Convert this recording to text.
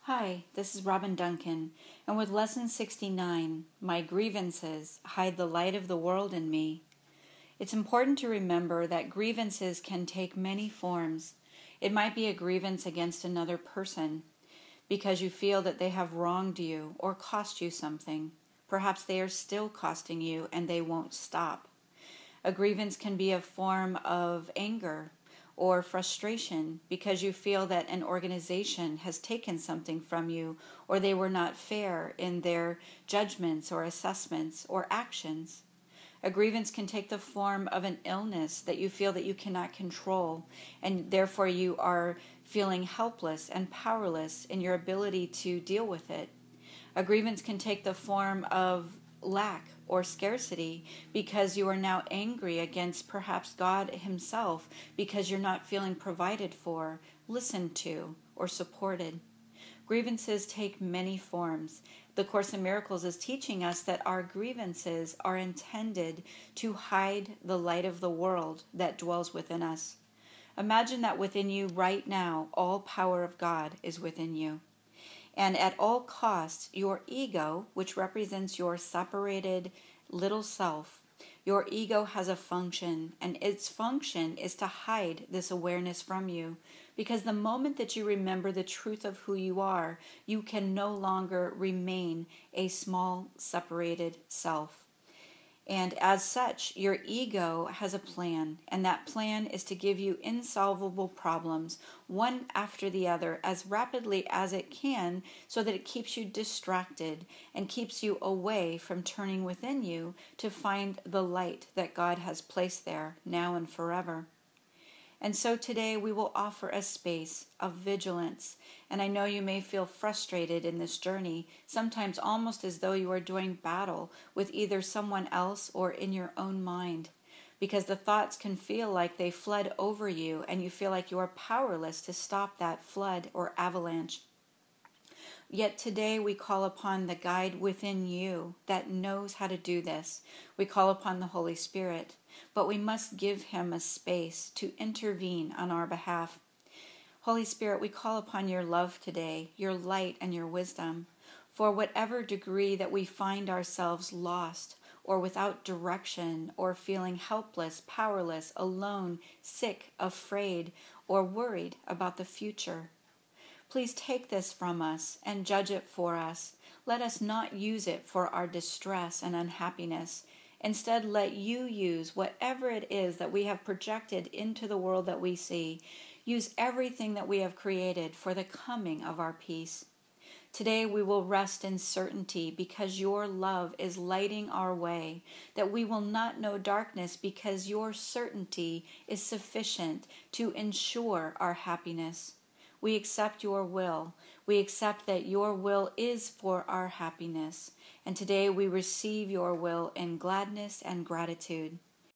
Hi, this is Robin Duncan, and with Lesson 69, My Grievances Hide the Light of the World in Me. It's important to remember that grievances can take many forms. It might be a grievance against another person because you feel that they have wronged you or cost you something. Perhaps they are still costing you and they won't stop. A grievance can be a form of anger or frustration because you feel that an organization has taken something from you or they were not fair in their judgments or assessments or actions. A grievance can take the form of an illness that you feel that you cannot control, and therefore you are feeling helpless and powerless in your ability to deal with it. A grievance can take the form of lack or scarcity because you are now angry against perhaps God Himself because you're not feeling provided for, listened to, or supported. Grievances take many forms. The Course in Miracles is teaching us that our grievances are intended to hide the light of the world that dwells within us. Imagine that within you right now, all power of God is within you. And at all costs, your ego, which represents your separated little self, your ego has a function, and its function is to hide this awareness from you. Because the moment that you remember the truth of who you are, you can no longer remain a small, separated self. And as such, your ego has a plan, and that plan is to give you insolvable problems, one after the other, as rapidly as it can, so that it keeps you distracted and keeps you away from turning within you to find the light that God has placed there now and forever. And so today we will offer a space of vigilance. And I know you may feel frustrated in this journey, sometimes almost as though you are doing battle with either someone else or in your own mind, because the thoughts can feel like they flood over you and you feel like you are powerless to stop that flood or avalanche. Yet today we call upon the guide within you that knows how to do this. We call upon the Holy Spirit, but we must give Him a space to intervene on our behalf. Holy Spirit, we call upon your love today, your light and your wisdom. For whatever degree that we find ourselves lost or without direction or feeling helpless, powerless, alone, sick, afraid, or worried about the future. Please take this from us and judge it for us. Let us not use it for our distress and unhappiness. Instead, let you use whatever it is that we have projected into the world that we see. Use everything that we have created for the coming of our peace. Today we will rest in certainty because your love is lighting our way, that we will not know darkness because your certainty is sufficient to ensure our happiness. We accept your will. We accept that your will is for our happiness. And today we receive your will in gladness and gratitude.